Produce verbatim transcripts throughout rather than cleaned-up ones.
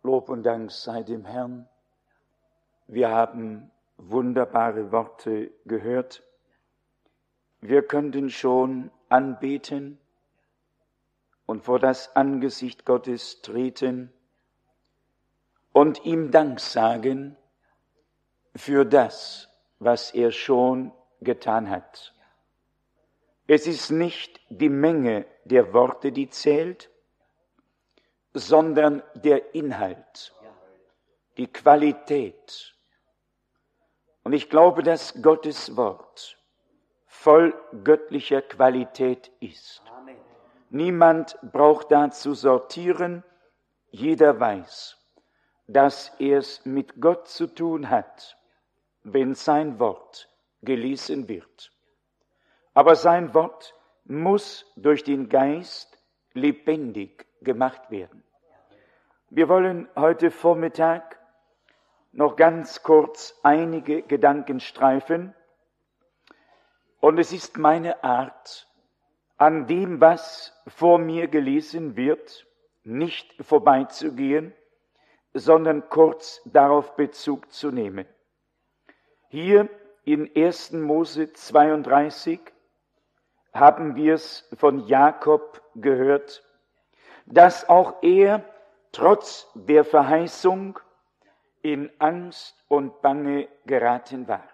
Lob und Dank sei dem Herrn. Wir haben wunderbare Worte gehört. Wir könnten schon anbeten und vor das Angesicht Gottes treten und ihm Dank sagen für das, was er schon getan hat. Es ist nicht die Menge der Worte, die zählt, sondern der Inhalt, die Qualität. Und ich glaube, dass Gottes Wort voll göttlicher Qualität ist. Amen. Niemand braucht da zu sortieren. Jeder weiß, dass er es mit Gott zu tun hat, wenn sein Wort gelesen wird. Aber sein Wort muss durch den Geist lebendig gemacht werden. Wir wollen heute Vormittag noch ganz kurz einige Gedanken streifen. Und es ist meine Art, an dem, was vor mir gelesen wird, nicht vorbeizugehen, sondern kurz darauf Bezug zu nehmen. Hier in ersten Mose zweiunddreißig haben wir es von Jakob gehört, dass auch er trotz der Verheißung in Angst und Bange geraten war.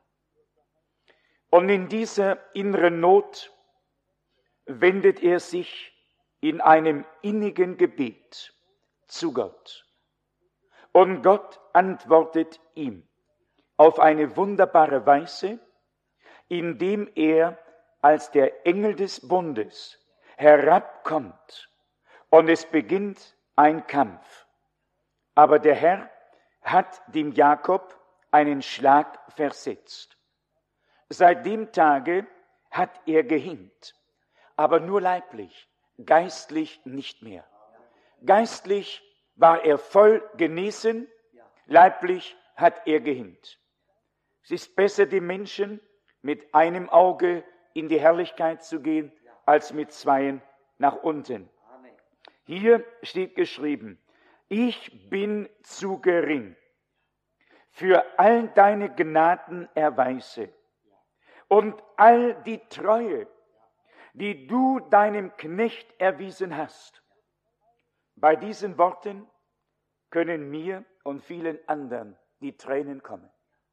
Und in dieser inneren Not wendet er sich in einem innigen Gebet zu Gott. Und Gott antwortet ihm auf eine wunderbare Weise, indem er als der Engel des Bundes herabkommt und es beginnt ein Kampf. Aber der Herr hat dem Jakob einen Schlag versetzt. Seit dem Tage hat er gehinkt, aber nur leiblich, geistlich nicht mehr. Geistlich war er voll genesen, leiblich hat er gehinkt. Es ist besser, dem Menschen mit einem Auge in die Herrlichkeit zu gehen, als mit zweien nach unten. Hier steht geschrieben, ich bin zu gering für all deine Gnadenerweise und all die Treue, die du deinem Knecht erwiesen hast. Bei diesen Worten können mir und vielen anderen die Tränen kommen.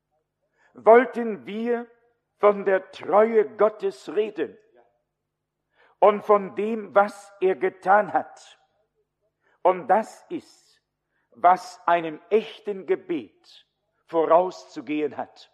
Wollten wir von der Treue Gottes reden und von dem, was er getan hat. Und das ist, was einem echten Gebet vorauszugehen hat.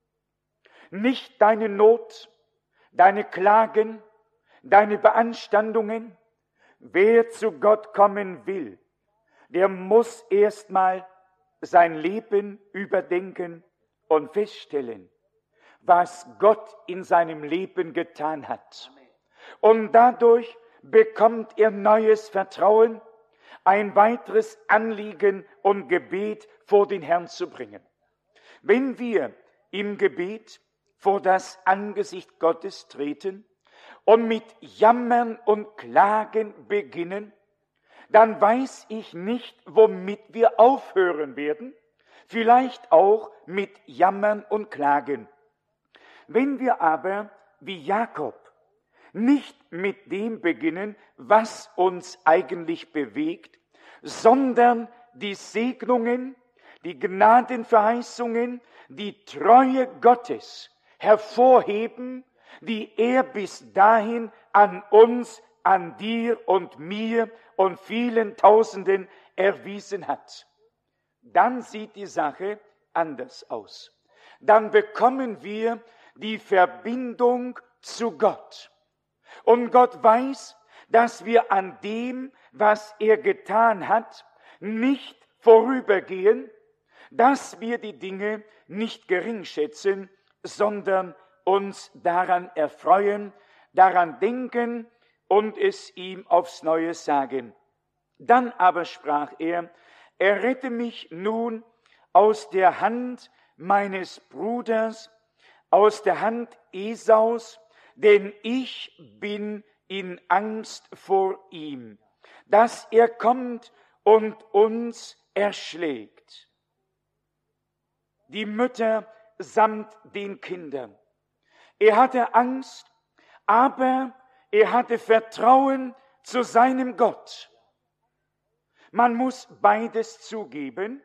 Nicht deine Not, deine Klagen, deine Beanstandungen. Wer zu Gott kommen will, der muss erstmal sein Leben überdenken und feststellen, was Gott in seinem Leben getan hat. Und dadurch bekommt er neues Vertrauen, ein weiteres Anliegen und Gebet vor den Herrn zu bringen. Wenn wir im Gebet vor das Angesicht Gottes treten und mit Jammern und Klagen beginnen, dann weiß ich nicht, womit wir aufhören werden, vielleicht auch mit Jammern und Klagen. Wenn wir aber, wie Jakob, nicht mit dem beginnen, was uns eigentlich bewegt, sondern die Segnungen, die Gnadenverheißungen, die Treue Gottes hervorheben, die er bis dahin an uns, an dir und mir und vielen Tausenden erwiesen hat, dann sieht die Sache anders aus. Dann bekommen wir die Verbindung zu Gott. Und Gott weiß, dass wir an dem, was er getan hat, nicht vorübergehen, dass wir die Dinge nicht geringschätzen, sondern uns daran erfreuen, daran denken und es ihm aufs Neue sagen. Dann aber sprach er, errette mich nun aus der Hand meines Bruders, aus der Hand Esaus, denn ich bin in Angst vor ihm, dass er kommt und uns erschlägt. Die Mütter samt den Kindern. Er hatte Angst, aber er hatte Vertrauen zu seinem Gott. Man muss beides zugeben.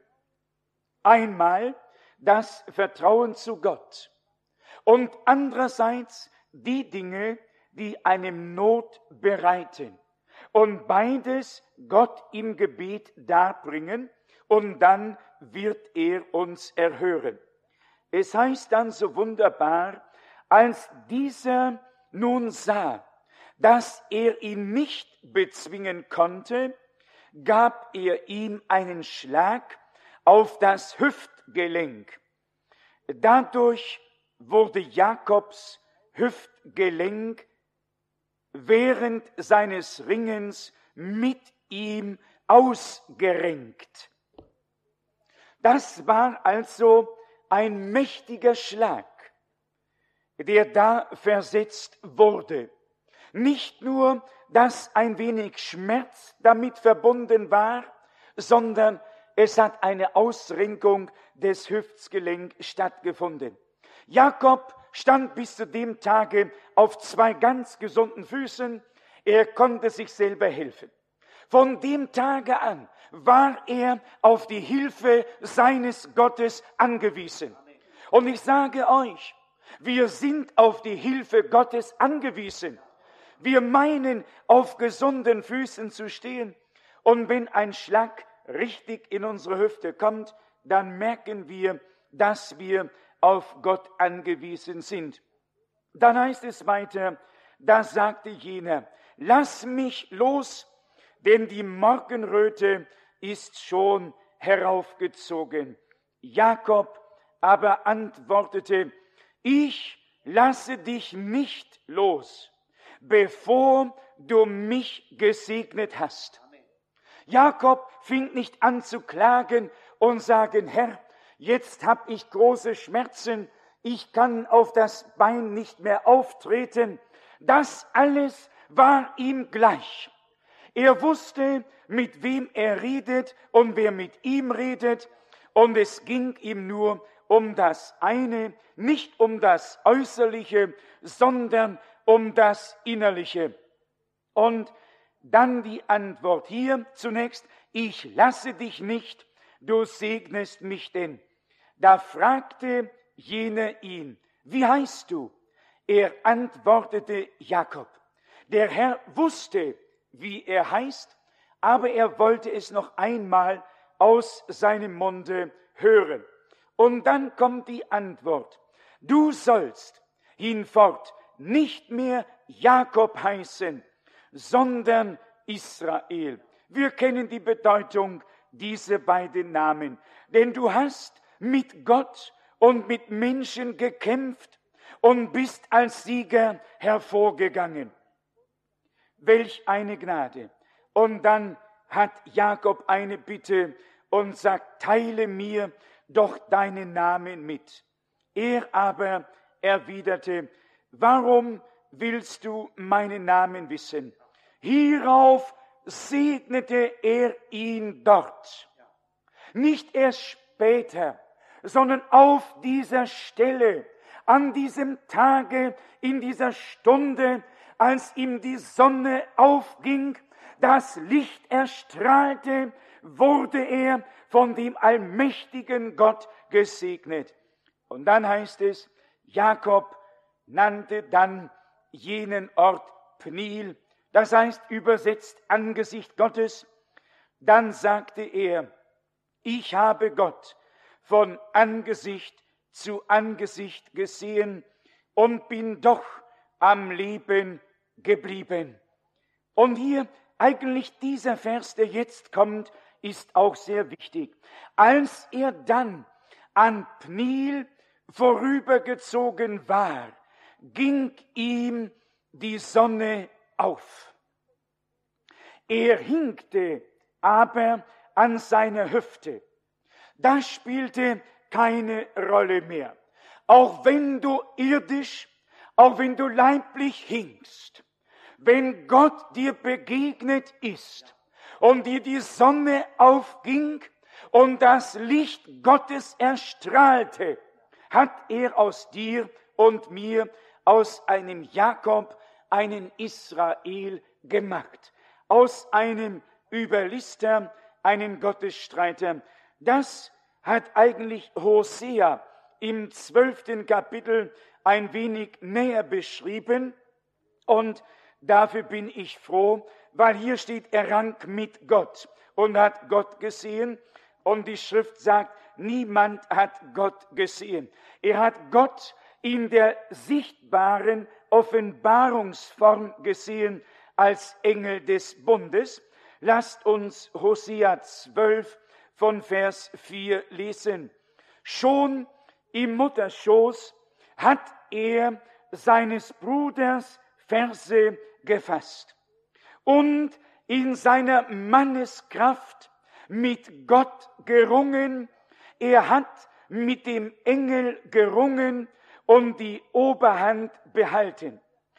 Einmal das Vertrauen zu Gott und andererseits die Dinge, die einem Not bereiten. Und beides Gott im Gebet darbringen und dann wird er uns erhören. Es heißt dann so wunderbar, als dieser nun sah, dass er ihn nicht bezwingen konnte, gab er ihm einen Schlag auf das Hüftgelenk. Dadurch wurde Jakobs Hüftgelenk während seines Ringens mit ihm ausgerenkt. Das war also ein mächtiger Schlag, der da versetzt wurde. Nicht nur, dass ein wenig Schmerz damit verbunden war, sondern es hat eine Ausrenkung des Hüftgelenks stattgefunden. Jakob stand bis zu dem Tage auf zwei ganz gesunden Füßen. Er konnte sich selber helfen. Von dem Tage an war er auf die Hilfe seines Gottes angewiesen. Und ich sage euch, wir sind auf die Hilfe Gottes angewiesen. Wir meinen, auf gesunden Füßen zu stehen. Und wenn ein Schlag richtig in unsere Hüfte kommt, dann merken wir, dass wir auf Gott angewiesen sind. Dann heißt es weiter, da sagte jener, lass mich los, denn die Morgenröte ist schon heraufgezogen. Jakob aber antwortete, ich lasse dich nicht los, bevor du mich gesegnet hast. Jakob fing nicht an zu klagen und sagen, Herr, jetzt habe ich große Schmerzen, ich kann auf das Bein nicht mehr auftreten. Das alles war ihm gleich. Er wusste, mit wem er redet und wer mit ihm redet, und es ging ihm nur um das eine, nicht um das Äußerliche, sondern um das Innerliche. Und dann die Antwort hier zunächst, ich lasse dich nicht, du segnest mich denn. Da fragte jener ihn, wie heißt du? Er antwortete Jakob. Der Herr wusste, wie er heißt, aber er wollte es noch einmal aus seinem Munde hören. Und dann kommt die Antwort, du sollst hinfort nicht mehr Jakob heißen, sondern Israel. Wir kennen die Bedeutung dieser beiden Namen, denn du hast mit Gott und mit Menschen gekämpft und bist als Sieger hervorgegangen. Welch eine Gnade! Und dann hat Jakob eine Bitte und sagt, teile mir doch deinen Namen mit. Er aber erwiderte, warum willst du meinen Namen wissen? Hierauf segnete er ihn dort. Nicht erst später, sondern auf dieser Stelle, an diesem Tage, in dieser Stunde, als ihm die Sonne aufging, das Licht erstrahlte, wurde er von dem allmächtigen Gott gesegnet. Und dann heißt es, Jakob nannte dann jenen Ort Pniel, das heißt übersetzt Angesicht Gottes. Dann sagte er, ich habe Gott von Angesicht zu Angesicht gesehen und bin doch am Leben geblieben. Und hier eigentlich dieser Vers, der jetzt kommt, ist auch sehr wichtig. Als er dann an Pniel vorübergezogen war, ging ihm die Sonne auf. Er hinkte aber an seiner Hüfte. Das spielte keine Rolle mehr. Auch wenn du irdisch, auch wenn du leiblich hinkst, wenn Gott dir begegnet ist und dir die Sonne aufging und das Licht Gottes erstrahlte, hat er aus dir und mir, aus einem Jakob, einen Israel gemacht, aus einem Überlister, einen Gottesstreiter. Das hat eigentlich Hosea im zwölften Kapitel ein wenig näher beschrieben, und dafür bin ich froh, weil hier steht, er rang mit Gott und hat Gott gesehen, und die Schrift sagt, niemand hat Gott gesehen. Er hat Gott in der sichtbaren Offenbarungsform gesehen als Engel des Bundes. Lasst uns Hosea zwölf von Vers vier lesen. Schon im Mutterschoß hat er seines Bruders Verse gefasst und in seiner Manneskraft mit Gott gerungen. Er hat mit dem Engel gerungen und die Oberhand behalten.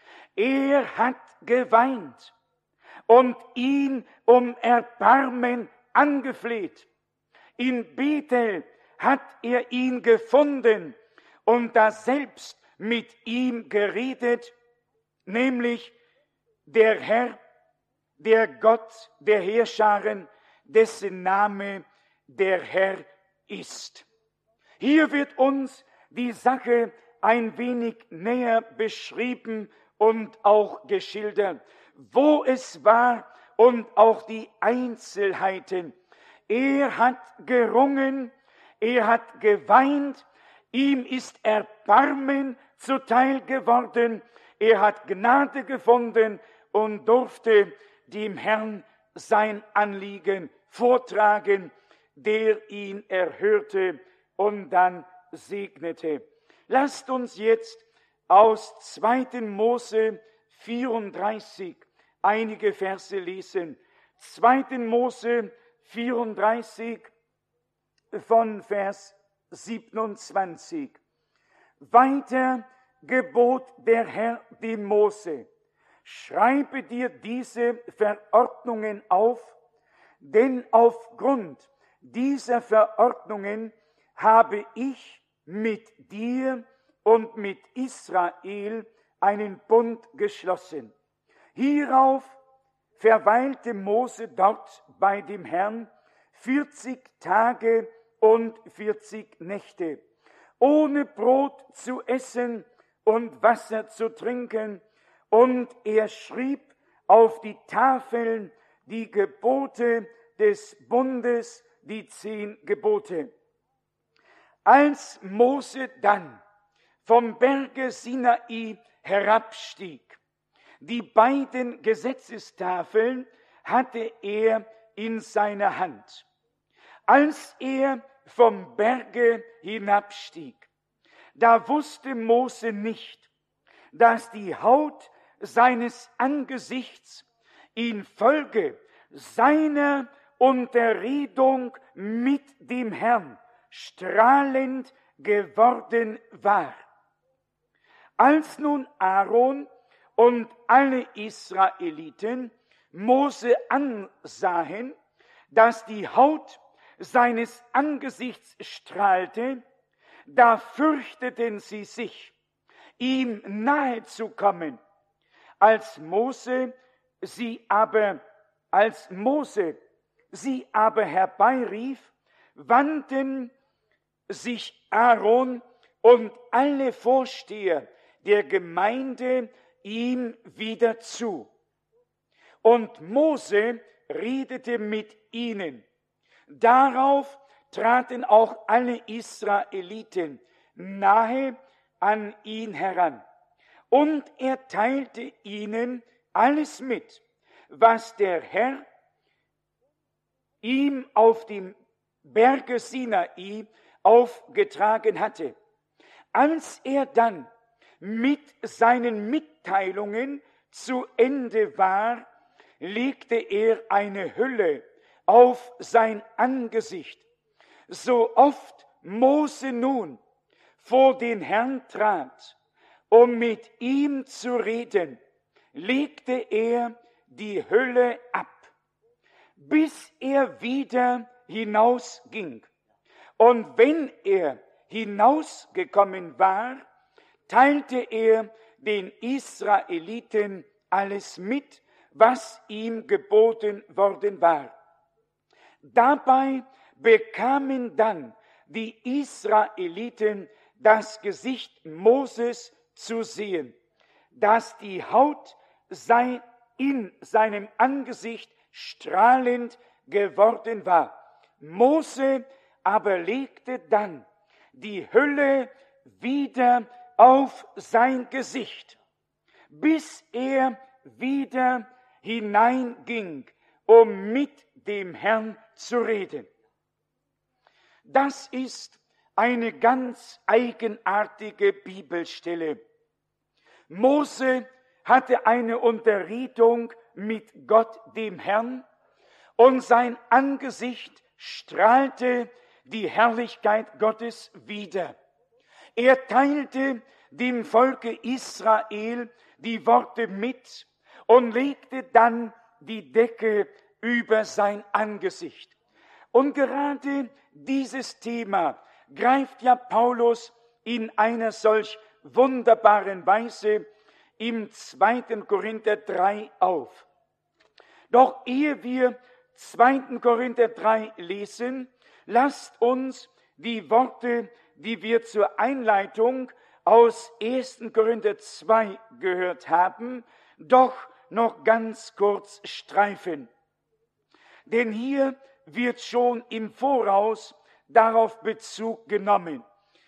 Er hat geweint und ihn um Erbarmen angefleht. In Bethel hat er ihn gefunden und daselbst mit ihm geredet, nämlich der Herr, der Gott der Heerscharen, dessen Name der Herr ist. Hier wird uns die Sache ein wenig näher beschrieben und auch geschildert, wo es war und auch die Einzelheiten. Er hat gerungen, er hat geweint, ihm ist Erbarmen zuteil geworden, er hat Gnade gefunden und durfte dem Herrn sein Anliegen vortragen, der ihn erhörte und dann segnete. Lasst uns jetzt aus zweiten Mose vierunddreißig einige Verse lesen. zweiten Mose vierunddreißig von Vers siebenundzwanzig. Weiter gebot der Herr dem Mose: Schreibe dir diese Verordnungen auf, denn aufgrund dieser Verordnungen habe ich mit dir und mit Israel einen Bund geschlossen. Hierauf verweilte Mose dort bei dem Herrn vierzig Tage und vierzig Nächte, ohne Brot zu essen und Wasser zu trinken, und er schrieb auf die Tafeln die Gebote des Bundes, die zehn Gebote. Als Mose dann vom Berge Sinai herabstieg, die beiden Gesetzestafeln hatte er in seiner Hand. Als er vom Berge hinabstieg, da wusste Mose nicht, dass die Haut seines Angesichts infolge seiner Unterredung mit dem Herrn strahlend geworden war. Als nun Aaron und alle Israeliten Mose ansahen, dass die Haut seines Angesichts strahlte, da fürchteten sie sich, ihm nahe zu kommen. Als Mose sie aber, als Mose sie aber herbeirief, wandten sich Aaron und alle Vorsteher der Gemeinde ihm wieder zu. Und Mose redete mit ihnen. Darauf traten auch alle Israeliten nahe an ihn heran. Und er teilte ihnen alles mit, was der Herr ihm auf dem Berge Sinai aufgetragen hatte. Als er dann mit seinen Mitteilungen zu Ende war, legte er eine Hülle auf sein Angesicht. So oft Mose nun vor den Herrn trat, um mit ihm zu reden, legte er die Hülle ab, bis er wieder hinausging. Und wenn er hinausgekommen war, teilte er den Israeliten alles mit, was ihm geboten worden war. Dabei bekamen dann die Israeliten das Gesicht Moses zu sehen, dass die Haut sei in seinem Angesicht strahlend geworden war. Mose aber legte dann die Hülle wieder auf sein Gesicht, bis er wieder hineinging, um mit dem Herrn zu reden. Das ist eine ganz eigenartige Bibelstelle. Mose hatte eine Unterredung mit Gott, dem Herrn, und sein Angesicht strahlte die Herrlichkeit Gottes wider. Er teilte dem Volke Israel die Worte mit und legte dann die Decke über sein Angesicht. Und gerade dieses Thema greift ja Paulus in einer solch wunderbaren Weise im zweiten Korinther drei auf. Doch ehe wir zweiten Korinther drei lesen, lasst uns die Worte, die wir zur Einleitung aus ersten Korinther zwei gehört haben, doch noch ganz kurz streifen. Denn hier wird schon im Voraus darauf Bezug genommen.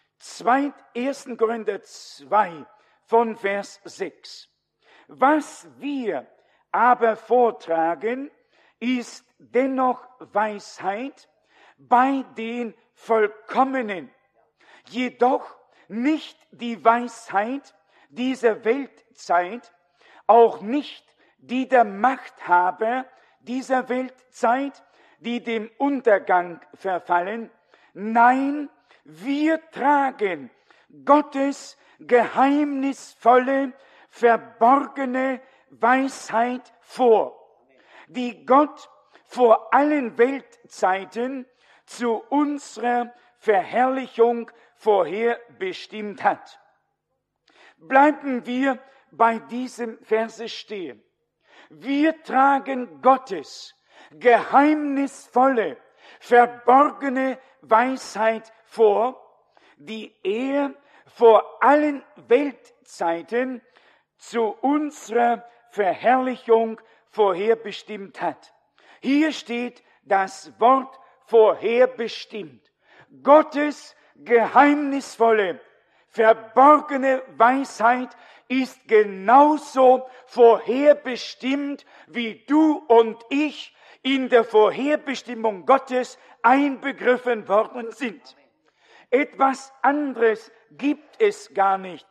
ersten Korinther zwei von Vers sechs. Was wir aber vortragen, ist dennoch Weisheit bei den Vollkommenen, jedoch nicht die Weisheit dieser Weltzeit, auch nicht die der Machthaber dieser Weltzeit, die dem Untergang verfallen. Nein, wir tragen Gottes geheimnisvolle, verborgene Weisheit vor, die Gott vor allen Weltzeiten zu unserer Verherrlichung vorherbestimmt hat. Bleiben wir bei diesem Verse stehen. Wir tragen Gottes geheimnisvolle, verborgene Weisheit vor, die er vor allen Weltzeiten zu unserer Verherrlichung vorherbestimmt hat. Hier steht das Wort vorherbestimmt. Gottes geheimnisvolle, verborgene Weisheit ist genauso vorherbestimmt, wie du und ich in der Vorherbestimmung Gottes einbegriffen worden sind. Etwas anderes gibt es gar nicht.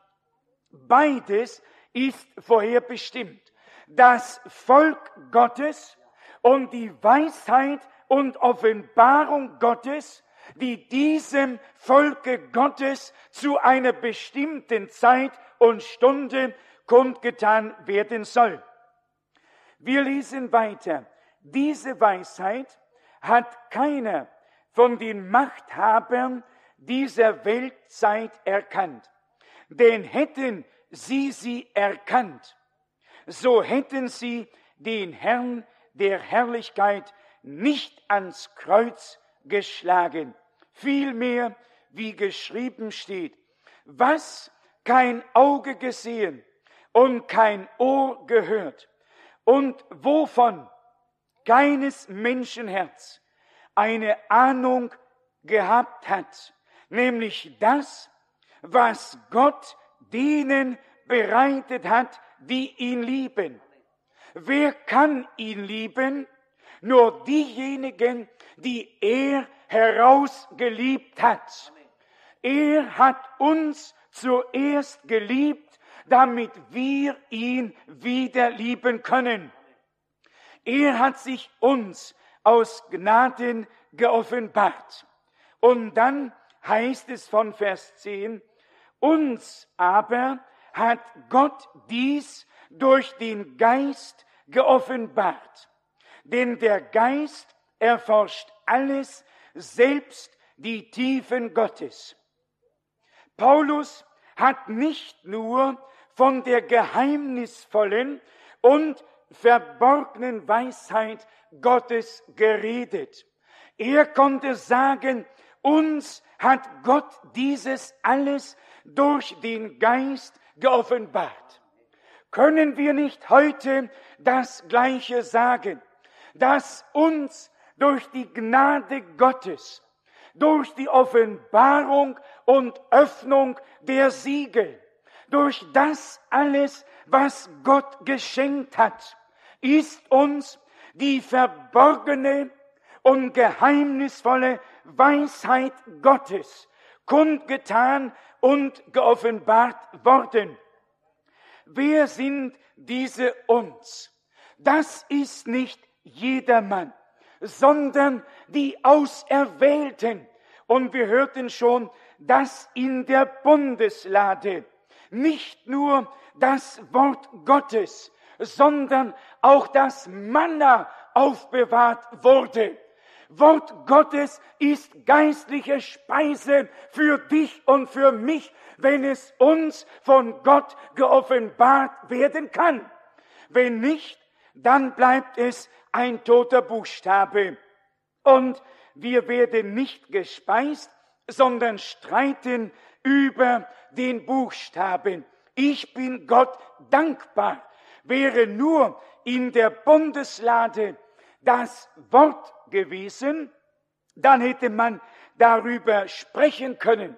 Beides ist vorherbestimmt. Das Volk Gottes und die Weisheit und Offenbarung Gottes, die diesem Volke Gottes zu einer bestimmten Zeit und Stunde kundgetan werden soll. Wir lesen weiter. Diese Weisheit hat keiner von den Machthabern dieser Weltzeit erkannt. Denn hätten sie sie erkannt, so hätten sie den Herrn der Herrlichkeit nicht ans Kreuz geschlagen. Vielmehr, wie geschrieben steht, was kein Auge gesehen und kein Ohr gehört und wovon keines Menschenherz eine Ahnung gehabt hat, nämlich das, was Gott denen bereitet hat, die ihn lieben. Wer kann ihn lieben? Nur diejenigen, die er herausgeliebt hat. Er hat uns zuerst geliebt, damit wir ihn wieder lieben können. Er hat sich uns aus Gnaden geoffenbart. Und dann heißt es von Vers zehn, uns aber hat Gott dies durch den Geist geoffenbart. Denn der Geist erforscht alles, selbst die Tiefen Gottes. Paulus hat nicht nur von der geheimnisvollen und verborgenen Weisheit Gottes geredet. Er konnte sagen, uns hat Gott dieses alles durch den Geist geoffenbart. Können wir nicht heute das Gleiche sagen, dass uns durch die Gnade Gottes, durch die Offenbarung und Öffnung der Siegel, durch das alles, was Gott geschenkt hat, ist uns die verborgene und geheimnisvolle Weisheit Gottes kundgetan und geoffenbart worden. Wer sind diese uns? Das ist nicht jedermann, sondern die Auserwählten. Und wir hörten schon, dass in der Bundeslade nicht nur das Wort Gottes, sondern auch das Manna aufbewahrt wurde. Wort Gottes ist geistliche Speise für dich und für mich, wenn es uns von Gott geoffenbart werden kann. Wenn nicht, dann bleibt es ein toter Buchstabe. Und wir werden nicht gespeist, sondern streiten über den Buchstaben. Ich bin Gott dankbar. Wäre nur in der Bundeslade das Wort gewesen, dann hätte man darüber sprechen können.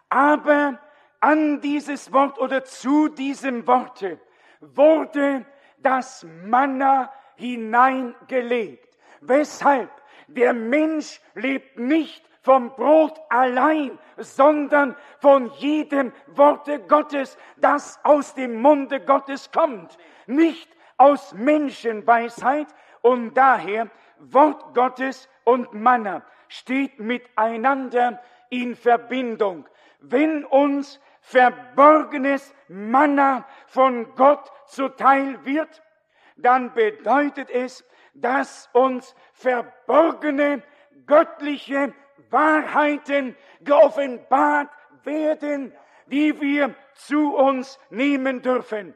Aber an dieses Wort oder zu diesem Worte wurde das Manna hineingelegt. Weshalb? Der Mensch lebt nicht vom Brot allein, sondern von jedem Worte Gottes, das aus dem Munde Gottes kommt. Nicht aus Menschenweisheit, und daher Wort Gottes und Manna steht miteinander in Verbindung. Wenn uns verborgenes Manna von Gott zuteil wird, dann bedeutet es, dass uns verborgene göttliche Wahrheiten geoffenbart werden, die wir zu uns nehmen dürfen.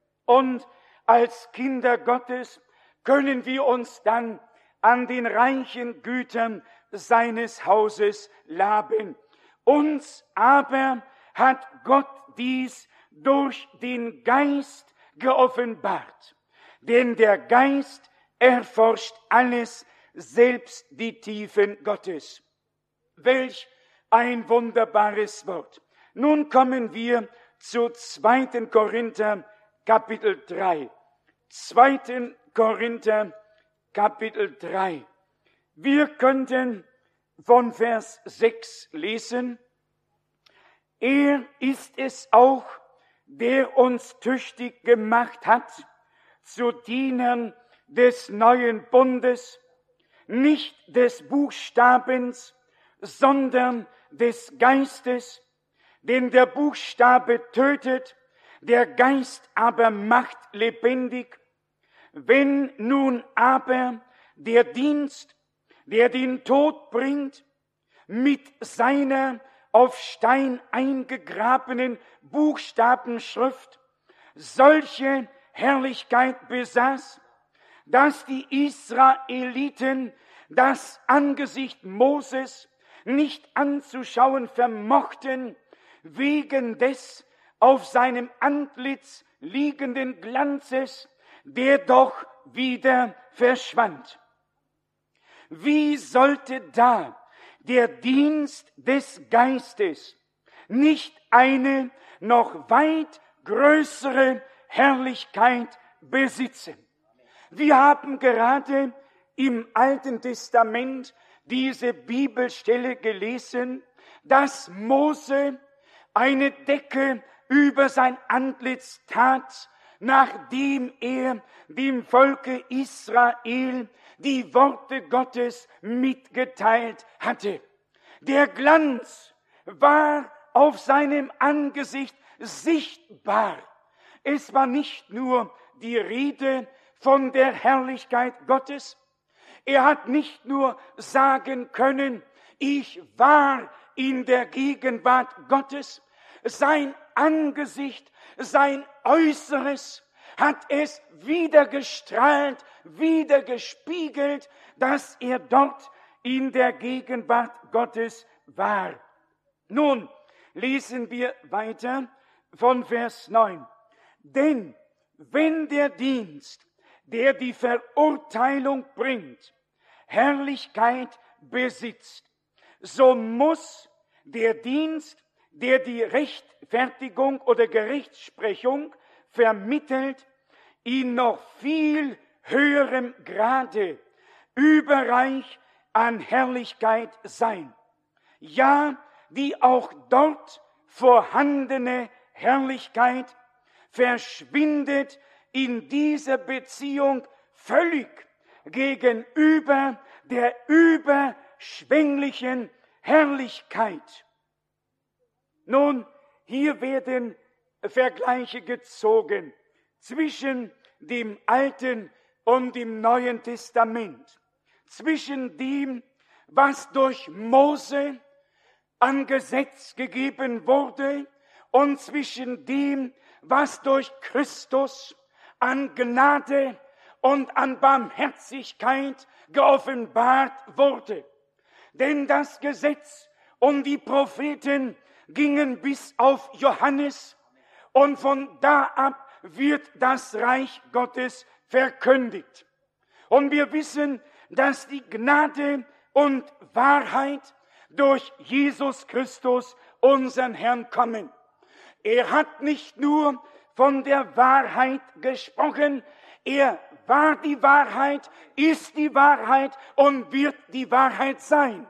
Und als Kinder Gottes können wir uns dann an den reichen Gütern seines Hauses laben. Uns aber hat Gott dies durch den Geist geoffenbart. Denn der Geist erforscht alles, selbst die Tiefen Gottes. Welch ein wunderbares Wort. Nun kommen wir zu zweiten Korinther Kapitel drei. zweiten Korinther Kapitel drei. Wir könnten von Vers sechs lesen. Er ist es auch, der uns tüchtig gemacht hat, zu Dienern des neuen Bundes, nicht des Buchstabens, sondern des Geistes, denn der Buchstabe tötet, der Geist aber macht lebendig. Wenn nun aber der Dienst, der den Tod bringt, mit seiner auf Stein eingegrabenen Buchstabenschrift solche Herrlichkeit besaß, dass die Israeliten das Angesicht Moses nicht anzuschauen vermochten, wegen des auf seinem Antlitz liegenden Glanzes, der doch wieder verschwand. Wie sollte da der Dienst des Geistes nicht eine noch weit größere Herrlichkeit besitzen? Wir haben gerade im Alten Testament diese Bibelstelle gelesen, dass Mose eine Decke über sein Antlitz tat, nachdem er dem Volke Israel die Worte Gottes mitgeteilt hatte. Der Glanz war auf seinem Angesicht sichtbar. Es war nicht nur die Rede von der Herrlichkeit Gottes, Er hat nicht nur sagen können, ich war in der Gegenwart Gottes. Sein Angesicht, sein Äußeres hat es wieder gestrahlt, wieder gespiegelt, dass er dort in der Gegenwart Gottes war. Nun lesen wir weiter von Vers neun. Denn wenn der Dienst, der die Verurteilung bringt, Herrlichkeit besitzt, so muss der Dienst, der die Rechtfertigung oder Gerechtsprechung vermittelt, in noch viel höherem Grade überreich an Herrlichkeit sein. Ja, die auch dort vorhandene Herrlichkeit verschwindet in dieser Beziehung völlig gegenüber der überschwänglichen Herrlichkeit. Nun, hier werden Vergleiche gezogen zwischen dem Alten und dem Neuen Testament, zwischen dem, was durch Mose an Gesetz gegeben wurde, und zwischen dem, was durch Christus an Gnade und an Barmherzigkeit geoffenbart wurde. Denn das Gesetz und die Propheten gingen bis auf Johannes, und von da ab wird das Reich Gottes verkündigt. Und wir wissen, dass die Gnade und Wahrheit durch Jesus Christus, unseren Herrn, kommen. Er hat nicht nur von der Wahrheit gesprochen, er war die Wahrheit, ist die Wahrheit und wird die Wahrheit sein.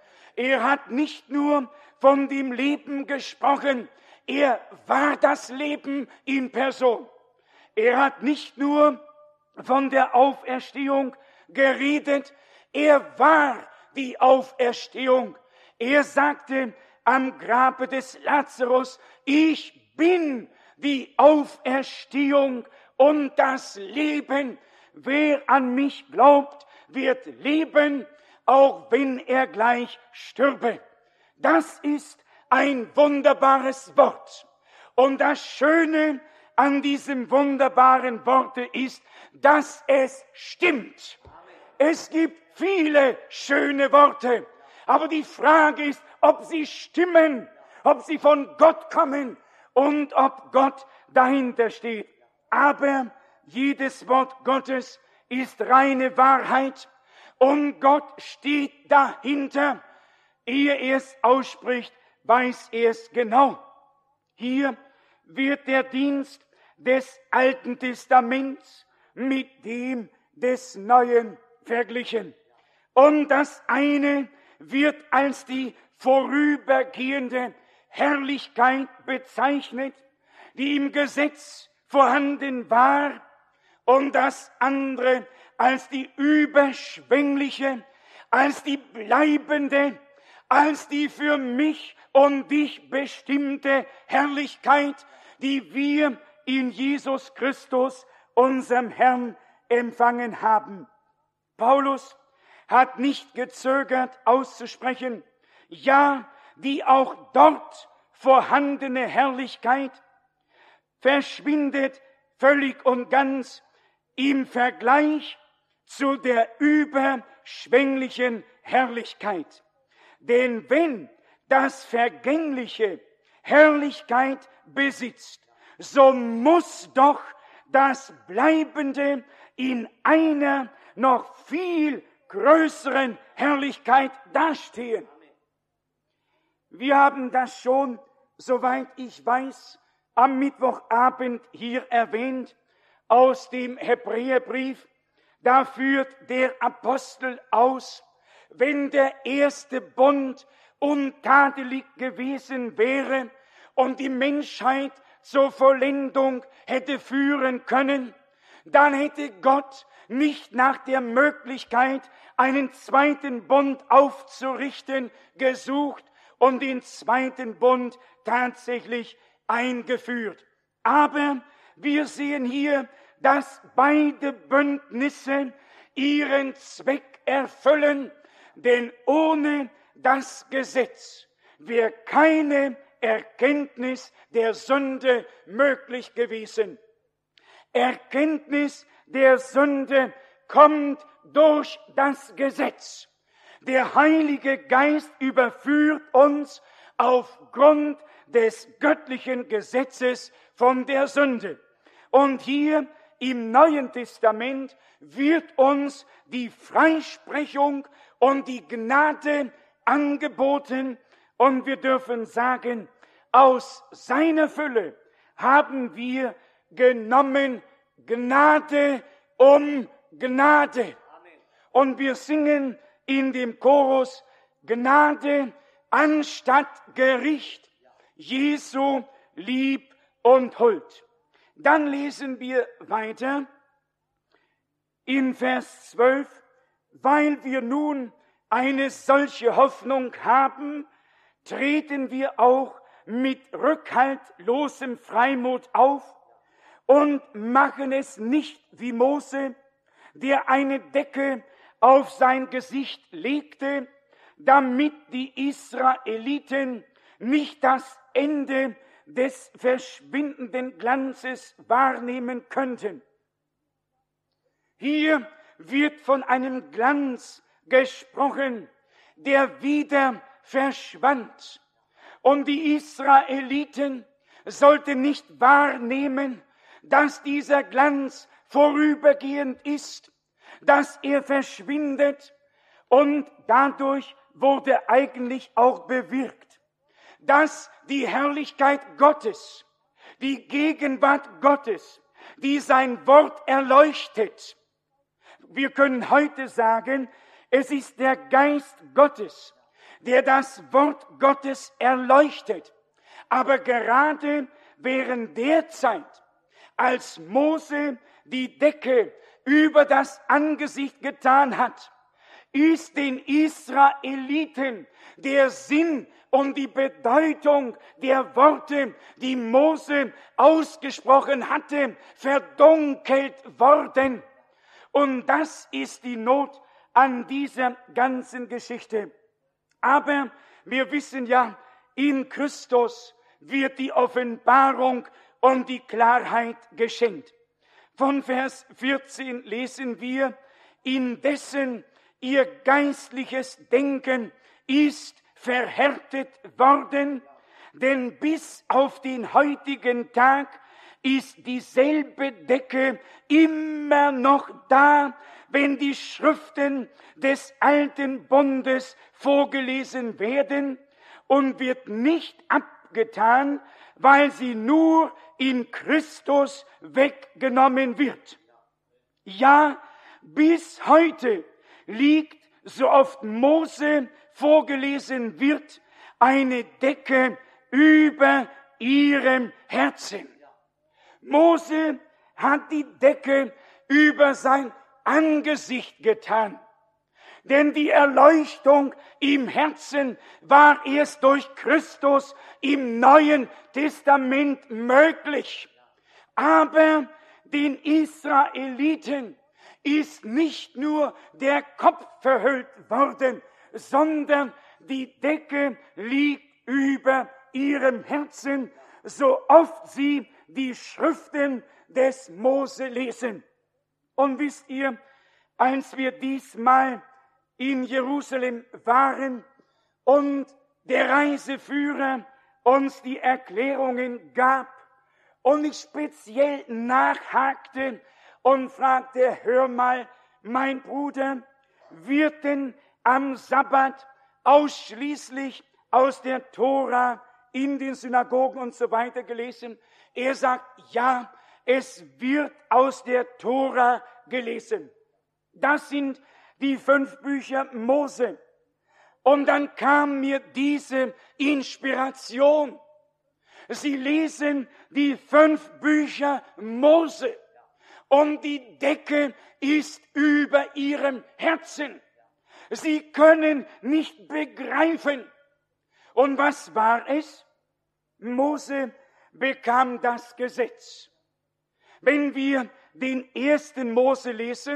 Er hat nicht nur von dem Leben gesprochen, er war das Leben in Person. Er hat nicht nur von der Auferstehung geredet, er war die Auferstehung. Er sagte am Grabe des Lazarus, ich bin die Auferstehung und das Leben. Wer an mich glaubt, wird leben, auch wenn er gleich stürbe. Das ist ein wunderbares Wort. Und das Schöne an diesem wunderbaren Worte ist, dass es stimmt. Es gibt viele schöne Worte, aber die Frage ist, ob sie stimmen, ob sie von Gott kommen und ob Gott dahinter steht. Aber jedes Wort Gottes ist reine Wahrheit und Gott steht dahinter. Ehe er es ausspricht, weiß er es genau. Hier wird der Dienst des Alten Testaments mit dem des Neuen verglichen. Und das eine wird als die vorübergehende Herrlichkeit bezeichnet, die im Gesetz vorhanden war, und das andere als die überschwängliche, als die bleibende, als die für mich und dich bestimmte Herrlichkeit, die wir in Jesus Christus, unserem Herrn, empfangen haben. Paulus hat nicht gezögert auszusprechen, ja, die auch dort vorhandene Herrlichkeit verschwindet völlig und ganz im Vergleich zu der überschwänglichen Herrlichkeit. Denn wenn das Vergängliche Herrlichkeit besitzt, so muss doch das Bleibende in einer noch viel größeren Herrlichkeit dastehen. Wir haben das schon, soweit ich weiß, am Mittwochabend hier erwähnt, aus dem Hebräerbrief. Da führt der Apostel aus, wenn der erste Bund untadelig gewesen wäre und die Menschheit zur Vollendung hätte führen können, dann hätte Gott nicht nach der Möglichkeit, einen zweiten Bund aufzurichten, gesucht und den zweiten Bund tatsächlich eingeführt. Aber wir sehen hier, dass beide Bündnisse ihren Zweck erfüllen, denn ohne das Gesetz wäre keine Erkenntnis der Sünde möglich gewesen. Erkenntnis der Sünde kommt durch das Gesetz. Der Heilige Geist überführt uns aufgrund des göttlichen Gesetzes von der Sünde. Und hier im Neuen Testament wird uns die Freisprechung und die Gnade angeboten, und wir dürfen sagen, aus seiner Fülle haben wir genommen Gnade um Gnade. Und wir singen in dem Chorus Gnade anstatt Gericht, Jesu lieb und hold. Dann lesen wir weiter in Vers zwölf, weil wir nun eine solche Hoffnung haben, treten wir auch mit rückhaltlosem Freimut auf und machen es nicht wie Mose, der eine Decke auf sein Gesicht legte, damit die Israeliten nicht das Ende des verschwindenden Glanzes wahrnehmen könnten. Hier wird von einem Glanz gesprochen, der wieder verschwand. Und die Israeliten sollten nicht wahrnehmen, dass dieser Glanz vorübergehend ist, dass er verschwindet, und dadurch wurde eigentlich auch bewirkt, dass die Herrlichkeit Gottes, die Gegenwart Gottes, die sein Wort erleuchtet. Wir können heute sagen, es ist der Geist Gottes, der das Wort Gottes erleuchtet. Aber gerade während der Zeit, als Mose die Decke über das Angesicht getan hat, ist den Israeliten der Sinn und die Bedeutung der Worte, die Mose ausgesprochen hatte, verdunkelt worden. Und das ist die Not an dieser ganzen Geschichte. Aber wir wissen ja, in Christus wird die Offenbarung und die Klarheit geschenkt. Von Vers vierzehn lesen wir, indessen ihr geistliches Denken ist verhärtet worden, denn bis auf den heutigen Tag ist dieselbe Decke immer noch da, wenn die Schriften des alten Bundes vorgelesen werden, und wird nicht abgetan, weil sie nur in Christus weggenommen wird. Ja, bis heute liegt, so oft Mose vorgelesen wird, eine Decke über ihrem Herzen. Mose hat die Decke über sein Angesicht getan. Denn die Erleuchtung im Herzen war erst durch Christus im Neuen Testament möglich. Aber den Israeliten ist nicht nur der Kopf verhüllt worden, sondern die Decke liegt über ihrem Herzen, so oft sie die Schriften des Mose lesen. Und wisst ihr, als wir diesmal in Jerusalem waren und der Reiseführer uns die Erklärungen gab und ich speziell nachhakte und fragte, hör mal, mein Bruder, wird denn am Sabbat ausschließlich aus der Tora in den Synagogen und so weiter gelesen? Er sagt, ja, es wird aus der Tora gelesen. Das sind die fünf Bücher Mose. Und dann kam mir diese Inspiration. Sie lesen die fünf Bücher Mose und die Decke ist über ihrem Herzen. Sie können nicht begreifen. Und was war es? Mose bekam das Gesetz. Wenn wir den ersten Mose lesen,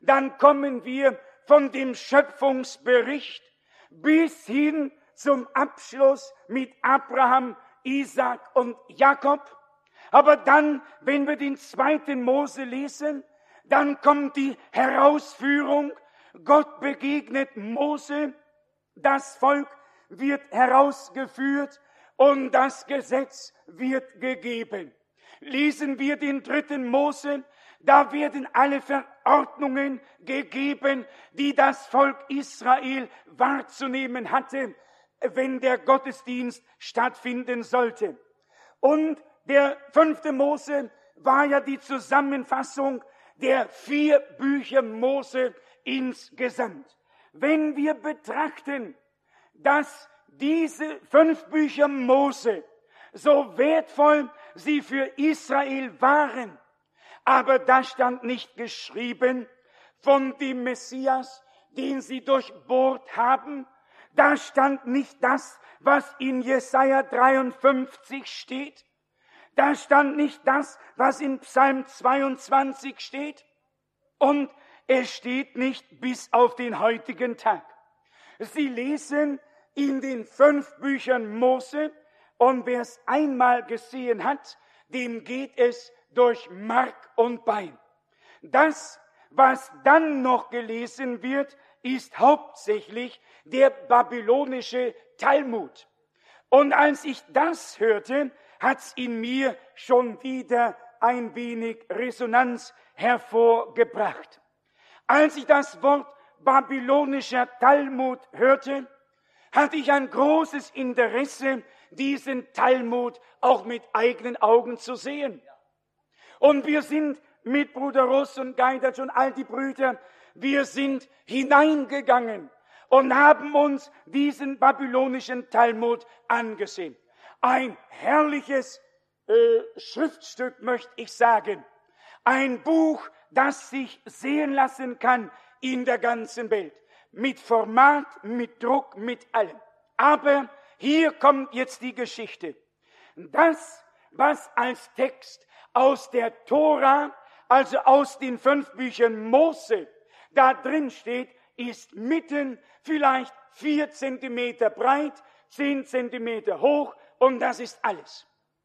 dann kommen wir von dem Schöpfungsbericht bis hin zum Abschluss mit Abraham, Isaak und Jakob. Aber dann, wenn wir den zweiten Mose lesen, dann kommt die Herausführung. Gott begegnet Mose, das Volk wird herausgeführt und das Gesetz wird gegeben. Lesen wir den dritten Mose, da werden alle Verordnungen gegeben, die das Volk Israel wahrzunehmen hatte, wenn der Gottesdienst stattfinden sollte. Und der fünfte Mose war ja die Zusammenfassung der vier Bücher Mose insgesamt. Wenn wir betrachten, dass diese fünf Bücher Mose, so wertvoll sie für Israel waren, aber da stand nicht geschrieben von dem Messias, den sie durchbohrt haben. Da stand nicht das, was in Jesaja dreiundfünfzig steht. Da stand nicht das, was in Psalm zweiundzwanzig steht. Und es steht nicht bis auf den heutigen Tag. Sie lesen in den fünf Büchern Mose, und wer es einmal gesehen hat, dem geht es durch Mark und Bein. Das, was dann noch gelesen wird, ist hauptsächlich der babylonische Talmud. Und als ich das hörte, hat's in mir schon wieder ein wenig Resonanz hervorgebracht. Als ich das Wort babylonischer Talmud hörte, hatte ich ein großes Interesse, diesen Talmud auch mit eigenen Augen zu sehen. Und wir sind mit Bruder Ross und Geidert und all die Brüder, wir sind hineingegangen und haben uns diesen babylonischen Talmud angesehen. Ein herrliches äh, Schriftstück, möchte ich sagen. Ein Buch, das sich sehen lassen kann in der ganzen Welt. Mit Format, mit Druck, mit allem. Aber hier kommt jetzt die Geschichte. Das, was als Text aus der Tora, also aus den fünf Büchern Mose, da drin steht, ist mitten vielleicht vier Zentimeter breit, zehn Zentimeter hoch, und das ist alles.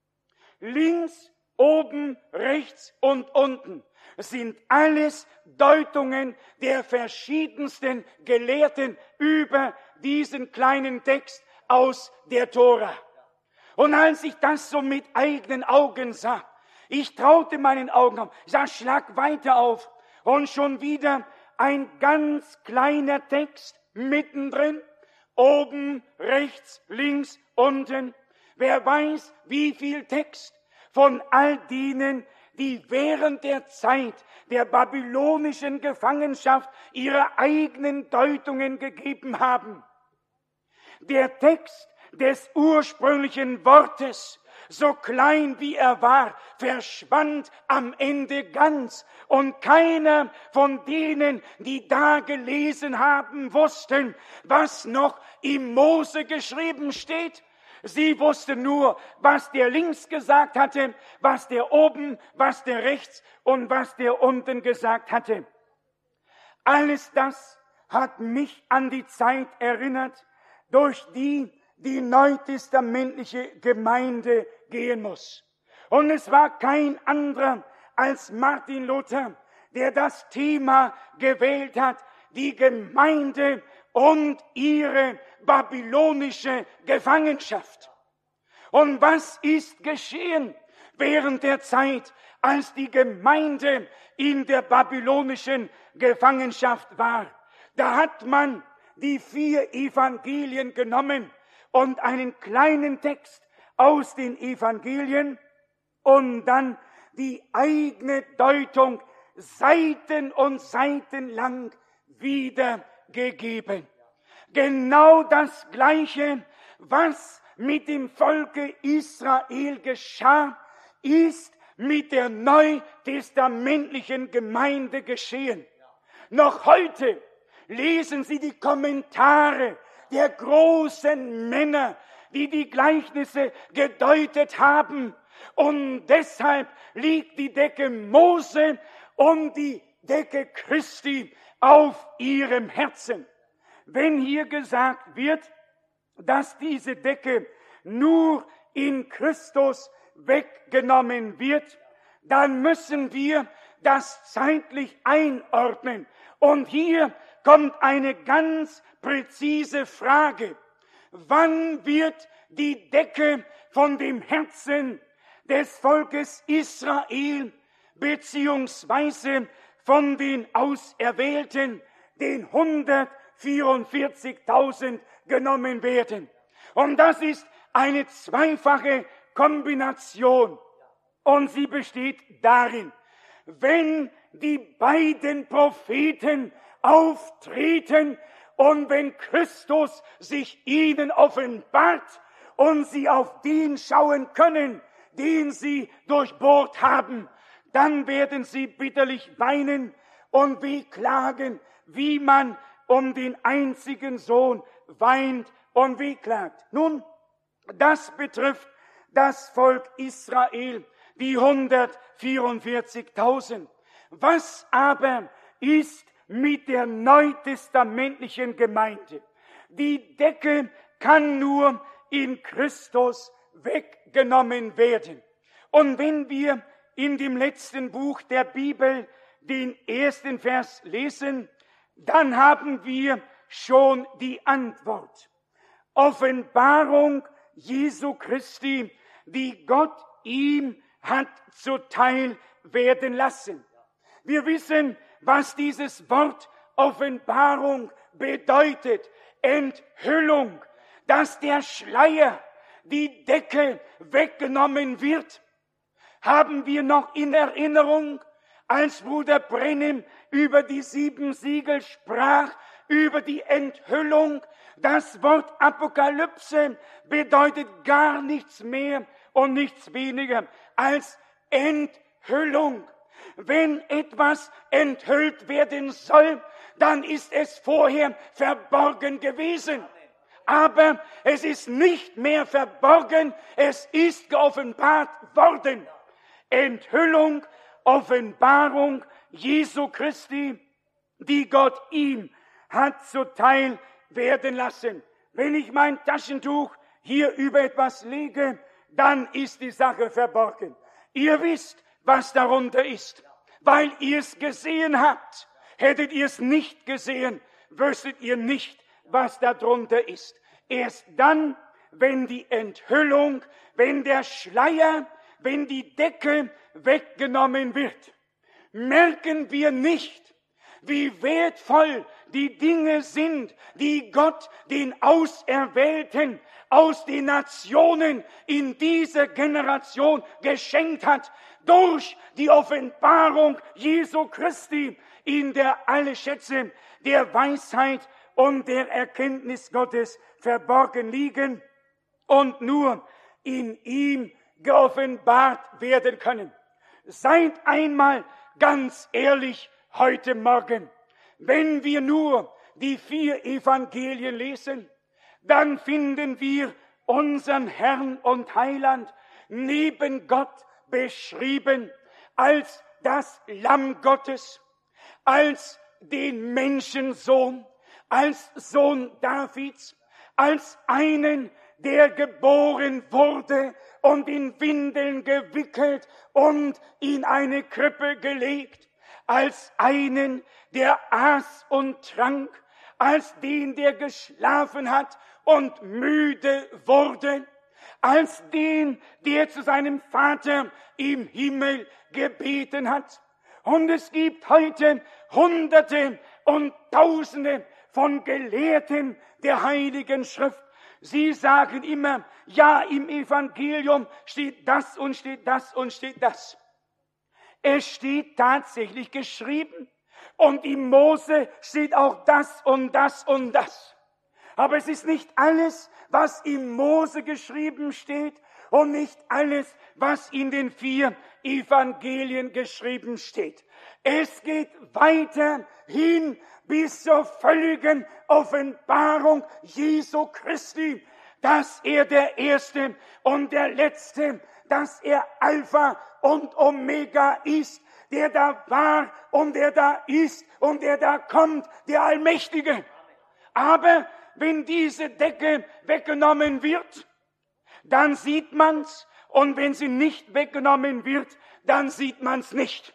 Links, oben, rechts und unten sind alles Deutungen der verschiedensten Gelehrten über diesen kleinen Text aus der Tora. Und als ich das so mit eigenen Augen sah, ich traute meinen Augen auf, ich sah, schlag weiter auf, und schon wieder ein ganz kleiner Text mittendrin, oben, rechts, links, unten. Wer weiß, wie viel Text von all denen, die während der Zeit der babylonischen Gefangenschaft ihre eigenen Deutungen gegeben haben. Der Text des ursprünglichen Wortes, so klein wie er war, verschwand am Ende ganz. Und keiner von denen, die da gelesen haben, wussten, was noch im Mose geschrieben steht. Sie wussten nur, was der links gesagt hatte, was der oben, was der rechts und was der unten gesagt hatte. Alles das hat mich an die Zeit erinnert, durch die die neutestamentliche Gemeinde gehen muss. Und es war kein anderer als Martin Luther, der das Thema gewählt hat, die Gemeinde und ihre babylonische Gefangenschaft. Und was ist geschehen während der Zeit, als die Gemeinde in der babylonischen Gefangenschaft war? Da hat man die vier Evangelien genommen und einen kleinen Text aus den Evangelien und dann die eigene Deutung Seiten und Seiten lang wiedergegeben. Genau das Gleiche, was mit dem Volke Israel geschah, ist mit der neutestamentlichen Gemeinde geschehen. Noch heute lesen Sie die Kommentare der großen Männer, die die Gleichnisse gedeutet haben. Und deshalb liegt die Decke Mose um die Decke Christi auf ihrem Herzen. Wenn hier gesagt wird, dass diese Decke nur in Christus weggenommen wird, dann müssen wir das zeitlich einordnen. Und hier kommt eine ganz präzise Frage. Wann wird die Decke von dem Herzen des Volkes Israel beziehungsweise von den Auserwählten, den hundertvierundvierzigtausend, genommen werden? Und das ist eine zweifache Kombination. Und sie besteht darin, wenn die beiden Propheten auftreten und wenn Christus sich ihnen offenbart und sie auf den schauen können, den sie durchbohrt haben, dann werden sie bitterlich weinen und wehklagen, wie man um den einzigen Sohn weint und wehklagt. Nun, das betrifft das Volk Israel, die hundertvierundvierzigtausend. Was aber ist mit der neutestamentlichen Gemeinde? Die Decke kann nur in Christus weggenommen werden. Und wenn wir in dem letzten Buch der Bibel den ersten Vers lesen, dann haben wir schon die Antwort. Offenbarung Jesu Christi, die Gott ihm hat zuteil werden lassen. Wir wissen, was dieses Wort Offenbarung bedeutet. Enthüllung, dass der Schleier, die Decke weggenommen wird. Haben wir noch in Erinnerung, als Bruder Brennim über die sieben Siegel sprach, über die Enthüllung. Das Wort Apokalypse bedeutet gar nichts mehr und nichts weniger als Enthüllung. Wenn etwas enthüllt werden soll, dann ist es vorher verborgen gewesen. Aber es ist nicht mehr verborgen, es ist geoffenbart worden. Enthüllung, Offenbarung Jesu Christi, die Gott ihm hat zuteil werden lassen. Wenn ich mein Taschentuch hier über etwas lege, dann ist die Sache verborgen. Ihr wisst, was darunter ist, weil ihr es gesehen habt. Hättet ihr es nicht gesehen, wüsstet ihr nicht, was darunter ist. Erst dann, wenn die Enthüllung, wenn der Schleier, wenn die Decke weggenommen wird, merken wir nicht, wie wertvoll die Dinge sind, die Gott den Auserwählten aus den Nationen in dieser Generation geschenkt hat, durch die Offenbarung Jesu Christi, in der alle Schätze der Weisheit und der Erkenntnis Gottes verborgen liegen und nur in ihm geoffenbart werden können. Seid einmal ganz ehrlich heute Morgen, wenn wir nur die vier Evangelien lesen, dann finden wir unseren Herrn und Heiland neben Gott beschrieben als das Lamm Gottes, als den Menschensohn, als Sohn Davids, als einen, der geboren wurde und in Windeln gewickelt und in eine Krippe gelegt, als einen, der aß und trank, als den, der geschlafen hat und müde wurde, als den, der zu seinem Vater im Himmel gebeten hat. Und es gibt heute Hunderte und Tausende von Gelehrten der Heiligen Schrift. Sie sagen immer, ja, im Evangelium steht das und steht das und steht das. Es steht tatsächlich geschrieben. Und im Mose steht auch das und das und das. Aber es ist nicht alles, was im Mose geschrieben steht und nicht alles, was in den vier Evangelien geschrieben steht. Es geht weiter hin bis zur völligen Offenbarung Jesu Christi, dass er der Erste und der Letzte, dass er Alpha und Omega ist, der da war und der da ist und der da kommt, der Allmächtige. Aber wenn diese Decke weggenommen wird, dann sieht man's, und wenn sie nicht weggenommen wird, dann sieht man's nicht.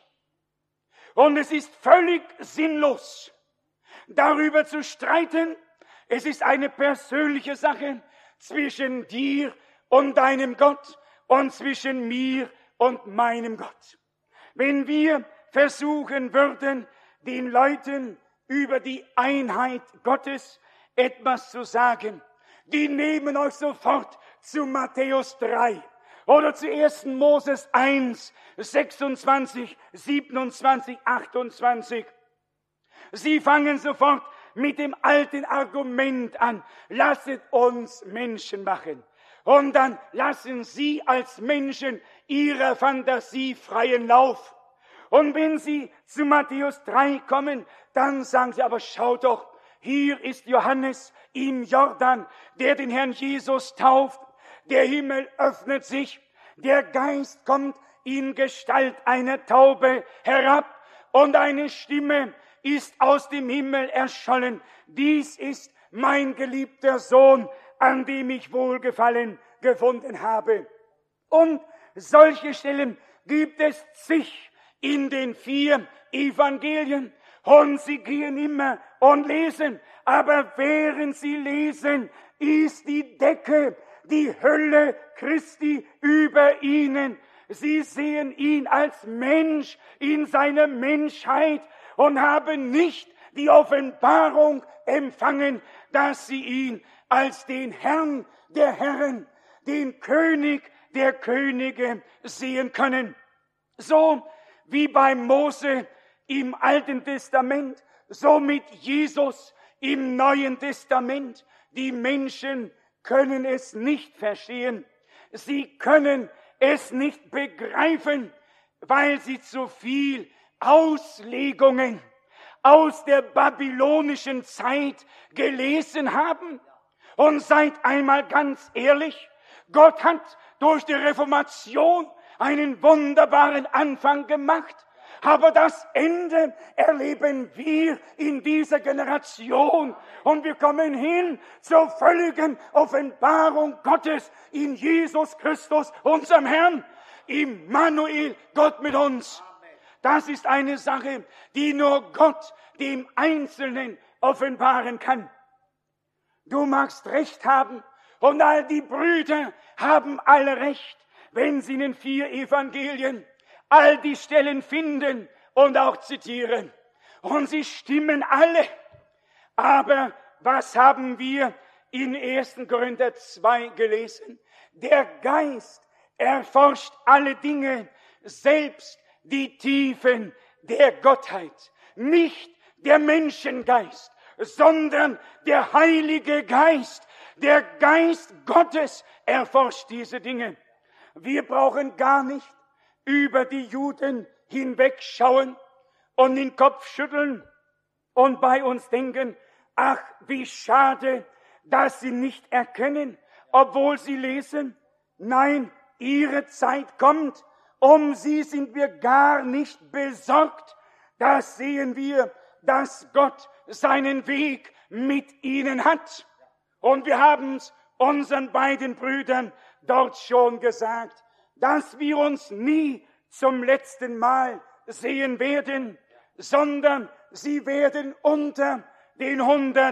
Und es ist völlig sinnlos, darüber zu streiten. Es ist eine persönliche Sache zwischen dir und deinem Gott und zwischen mir und meinem Gott. Wenn wir versuchen würden, den Leuten über die Einheit Gottes etwas zu sagen, die nehmen euch sofort zu Matthäus drei oder zu ersten Moses eins, sechsundzwanzig, siebenundzwanzig, achtundzwanzig. Sie fangen sofort mit dem alten Argument an, lasset uns Menschen machen. Und dann lassen sie als Menschen ihrer Fantasie freien Lauf. Und wenn sie zu Matthäus drei kommen, dann sagen sie, aber schau doch, hier ist Johannes im Jordan, der den Herrn Jesus tauft. Der Himmel öffnet sich, der Geist kommt in Gestalt einer Taube herab und eine Stimme ist aus dem Himmel erschollen. Dies ist mein geliebter Sohn, an dem ich Wohlgefallen gefunden habe. Und solche Stellen gibt es zig in den vier Evangelien. Und sie gehen immer und lesen. Aber während sie lesen, ist die Decke, die Hölle Christi über ihnen. Sie sehen ihn als Mensch in seiner Menschheit und haben nicht die Offenbarung empfangen, dass sie ihn als den Herrn der Herren, den König der Könige sehen können. So wie bei Mose im Alten Testament, so mit Jesus im Neuen Testament. Die Menschen können es nicht verstehen. Sie können es nicht begreifen, weil sie zu viel Auslegungen aus der babylonischen Zeit gelesen haben. Und seid einmal ganz ehrlich, Gott hat durch die Reformation einen wunderbaren Anfang gemacht. Aber das Ende erleben wir in dieser Generation. Und wir kommen hin zur völligen Offenbarung Gottes in Jesus Christus, unserem Herrn. Immanuel, Gott mit uns. Das ist eine Sache, die nur Gott dem Einzelnen offenbaren kann. Du magst Recht haben und all die Brüder haben alle Recht, wenn sie in den vier Evangelien all die Stellen finden und auch zitieren. Und sie stimmen alle. Aber was haben wir in ersten Korinther zwei gelesen? Der Geist erforscht alle Dinge, selbst die Tiefen der Gottheit. Nicht der Menschengeist, sondern der Heilige Geist. Der Geist Gottes erforscht diese Dinge. Wir brauchen gar nicht über die Juden hinwegschauen und den Kopf schütteln und bei uns denken, ach, wie schade, dass sie nicht erkennen, obwohl sie lesen. Nein, ihre Zeit kommt, um sie sind wir gar nicht besorgt. Das sehen wir, dass Gott seinen Weg mit ihnen hat. Und wir haben es unseren beiden Brüdern dort schon gesagt, dass wir uns nie zum letzten Mal sehen werden, sondern sie werden unter den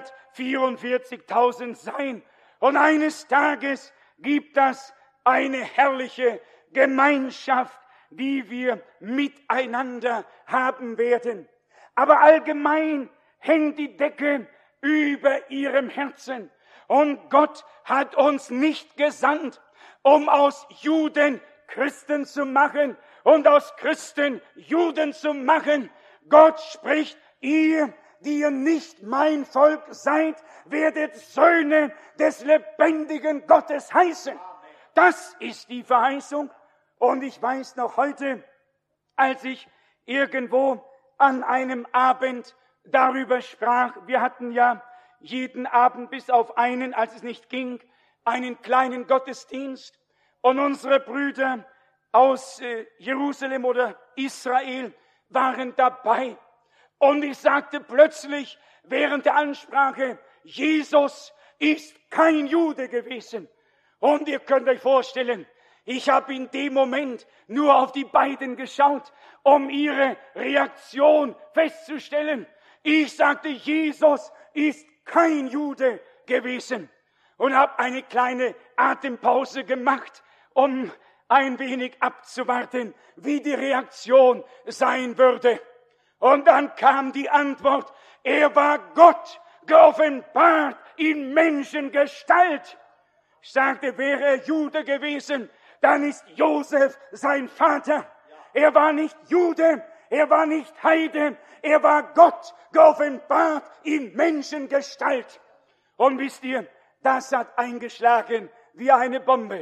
hundertvierundvierzigtausend sein. Und eines Tages gibt das eine herrliche Gemeinschaft, die wir miteinander haben werden. Aber allgemein hängt die Decke über ihrem Herzen. Und Gott hat uns nicht gesandt, um aus Juden Christen zu machen und aus Christen Juden zu machen. Gott spricht, ihr, die ihr nicht mein Volk seid, werdet Söhne des lebendigen Gottes heißen. Das ist die Verheißung. Und ich weiß noch heute, als ich irgendwo an einem Abend darüber sprach, wir hatten ja jeden Abend bis auf einen, als es nicht ging, einen kleinen Gottesdienst. Und unsere Brüder aus äh, Jerusalem oder Israel waren dabei. Und ich sagte plötzlich während der Ansprache, Jesus ist kein Jude gewesen. Und ihr könnt euch vorstellen, ich habe in dem Moment nur auf die beiden geschaut, um ihre Reaktion festzustellen. Ich sagte, Jesus ist kein Jude gewesen und habe eine kleine Atempause gemacht, um ein wenig abzuwarten, wie die Reaktion sein würde. Und dann kam die Antwort, er war Gott geoffenbart in Menschengestalt. Ich sagte, wäre er Jude gewesen, dann ist Josef sein Vater. Er war nicht Jude, er war nicht Heide, er war Gott geoffenbart in Menschengestalt. Und wisst ihr, das hat eingeschlagen wie eine Bombe.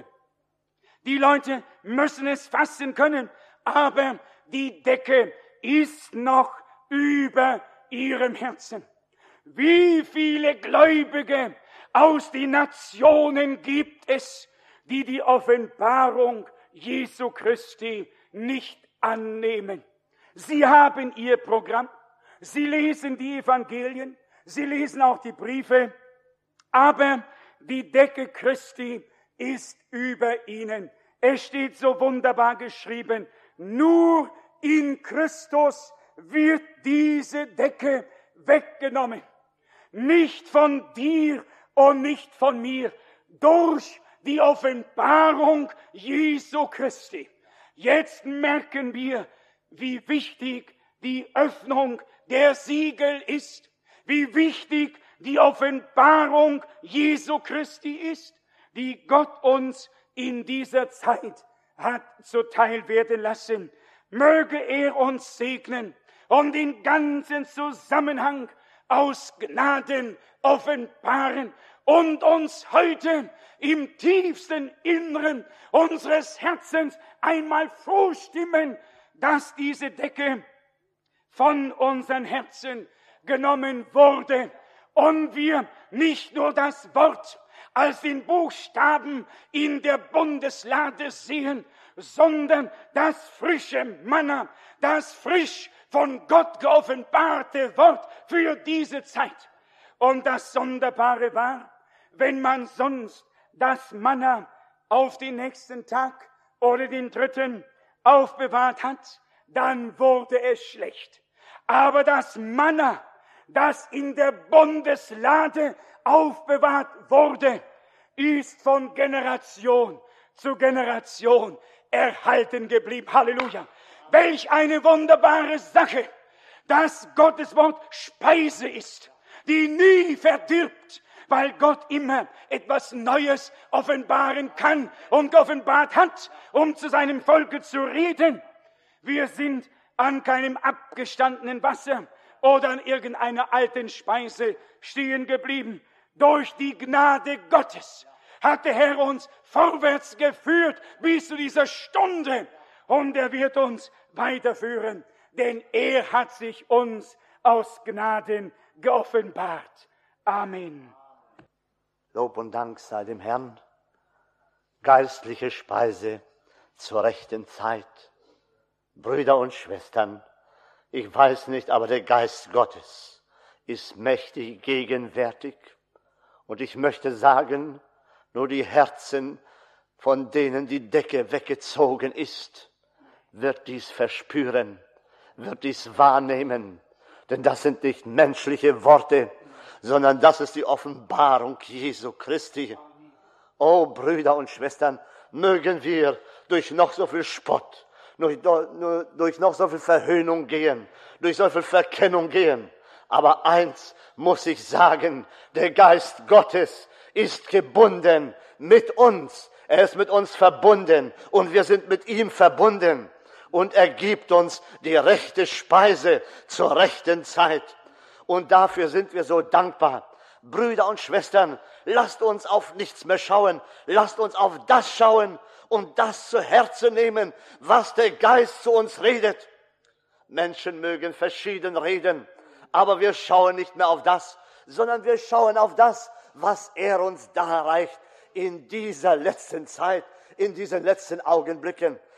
Die Leute müssen es fassen können, aber die Decke ist noch über ihrem Herzen. Wie viele Gläubige aus den Nationen gibt es, die die Offenbarung Jesu Christi nicht annehmen? Sie haben ihr Programm, sie lesen die Evangelien, sie lesen auch die Briefe, aber die Decke Christi ist über ihnen. Es steht so wunderbar geschrieben, nur in Christus wird diese Decke weggenommen. Nicht von dir und nicht von mir, durch die Offenbarung Jesu Christi. Jetzt merken wir, wie wichtig die Öffnung der Siegel ist, wie wichtig die Offenbarung Jesu Christi ist, die Gott uns in dieser Zeit hat zuteil werden lassen. Möge er uns segnen und den ganzen Zusammenhang aus Gnaden offenbaren und uns heute im tiefsten Inneren unseres Herzens einmal vorstimmen, dass diese Decke von unseren Herzen genommen wurde und wir nicht nur das Wort als den Buchstaben in der Bundeslade sehen, sondern das frische Manna, das frisch von Gott geoffenbarte Wort für diese Zeit. Und das Sonderbare war, wenn man sonst das Manna auf den nächsten Tag oder den dritten aufbewahrt hat, dann wurde es schlecht. Aber das Manna, das in der Bundeslade aufbewahrt wurde, ist von Generation zu Generation erhalten geblieben. Halleluja! Welch eine wunderbare Sache, dass Gottes Wort Speise ist, die nie verdirbt, weil Gott immer etwas Neues offenbaren kann und geoffenbart hat, um zu seinem Volke zu reden. Wir sind an keinem abgestandenen Wasser oder an irgendeiner alten Speise stehen geblieben. Durch die Gnade Gottes hat der Herr uns vorwärts geführt bis zu dieser Stunde. Und er wird uns weiterführen, denn er hat sich uns aus Gnaden geoffenbart. Amen. Lob und Dank sei dem Herrn. Geistliche Speise zur rechten Zeit. Brüder und Schwestern, ich weiß nicht, aber der Geist Gottes ist mächtig gegenwärtig. Und ich möchte sagen, nur die Herzen, von denen die Decke weggezogen ist, wird dies verspüren, wird dies wahrnehmen. Denn das sind nicht menschliche Worte, sondern das ist die Offenbarung Jesu Christi. O Brüder und Schwestern, mögen wir durch noch so viel Spott, durch, durch noch so viel Verhöhnung gehen, durch so viel Verkennung gehen. Aber eins muss ich sagen, der Geist Gottes ist gebunden mit uns. Er ist mit uns verbunden und wir sind mit ihm verbunden. Und er gibt uns die rechte Speise zur rechten Zeit. Und dafür sind wir so dankbar. Brüder und Schwestern, lasst uns auf nichts mehr schauen. Lasst uns auf das schauen und das zu Herzen nehmen, was der Geist zu uns redet. Menschen mögen verschieden reden, aber wir schauen nicht mehr auf das, sondern wir schauen auf das, was er uns darreicht in dieser letzten Zeit, in diesen letzten Augenblicken.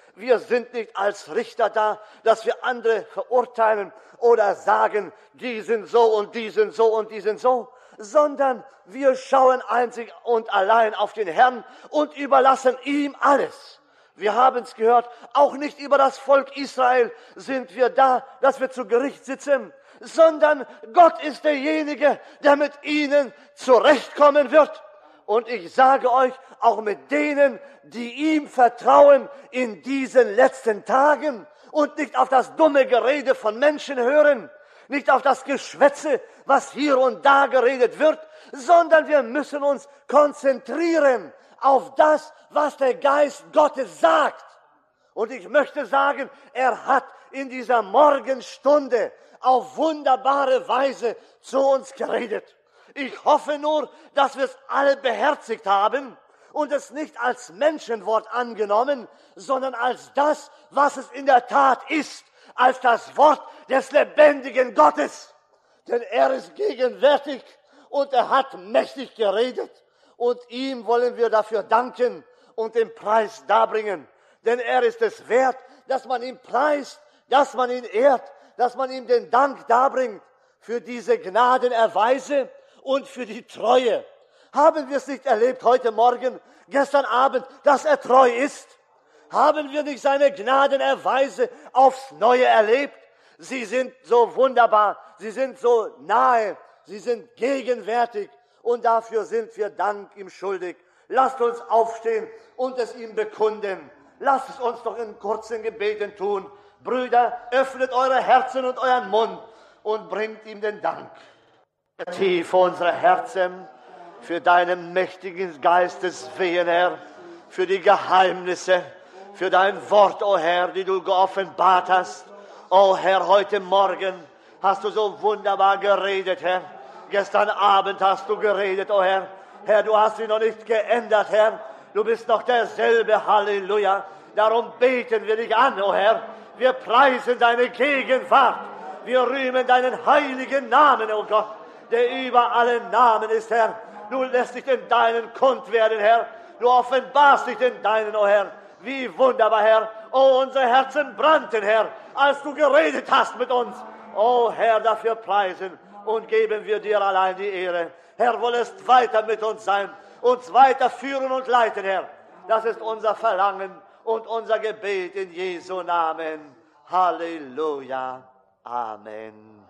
Wir sind nicht als Richter da, dass wir andere verurteilen oder sagen, die sind so und die sind so und die sind so, sondern wir schauen einzig und allein auf den Herrn und überlassen ihm alles. Wir haben es gehört, auch nicht über das Volk Israel sind wir da, dass wir zu Gericht sitzen, sondern Gott ist derjenige, der mit ihnen zurechtkommen wird. Und ich sage euch, auch mit denen, die ihm vertrauen in diesen letzten Tagen und nicht auf das dumme Gerede von Menschen hören, nicht auf das Geschwätze, was hier und da geredet wird, sondern wir müssen uns konzentrieren auf das, was der Geist Gottes sagt. Und ich möchte sagen, er hat in dieser Morgenstunde auf wunderbare Weise zu uns geredet. Ich hoffe nur, dass wir es alle beherzigt haben und es nicht als Menschenwort angenommen, sondern als das, was es in der Tat ist, als das Wort des lebendigen Gottes. Denn er ist gegenwärtig und er hat mächtig geredet. Und ihm wollen wir dafür danken und den Preis darbringen. Denn er ist es wert, dass man ihn preist, dass man ihn ehrt, dass man ihm den Dank darbringt für diese Gnadenerweise und für die Treue. Haben wir es nicht erlebt heute Morgen, gestern Abend, dass er treu ist? Haben wir nicht seine Gnadenerweise aufs Neue erlebt? Sie sind so wunderbar, sie sind so nahe, sie sind gegenwärtig und dafür sind wir Dank ihm schuldig. Lasst uns aufstehen und es ihm bekunden. Lasst es uns doch in kurzen Gebeten tun. Brüder, öffnet eure Herzen und euren Mund und bringt ihm den Dank. Tief unsere Herzen für deinen mächtigen Geistes Wehen, Herr, für die Geheimnisse, für dein Wort, o Herr, die du geoffenbart hast. O Herr, heute Morgen hast du so wunderbar geredet, Herr. Gestern Abend hast du geredet, o Herr. Herr, du hast dich noch nicht geändert, Herr. Du bist noch derselbe, Halleluja. Darum beten wir dich an, o Herr. Wir preisen deine Gegenwart. Wir rühmen deinen heiligen Namen, o Gott, der über allen Namen ist, Herr. Du lässt dich in deinen kund werden, Herr. Du offenbarst dich in deinen, o Herr. Wie wunderbar, Herr. O, unsere Herzen brannten, Herr, als du geredet hast mit uns. O Herr, dafür preisen und geben wir dir allein die Ehre. Herr, wollest weiter mit uns sein, uns weiter führen und leiten, Herr. Das ist unser Verlangen und unser Gebet in Jesu Namen. Halleluja. Amen.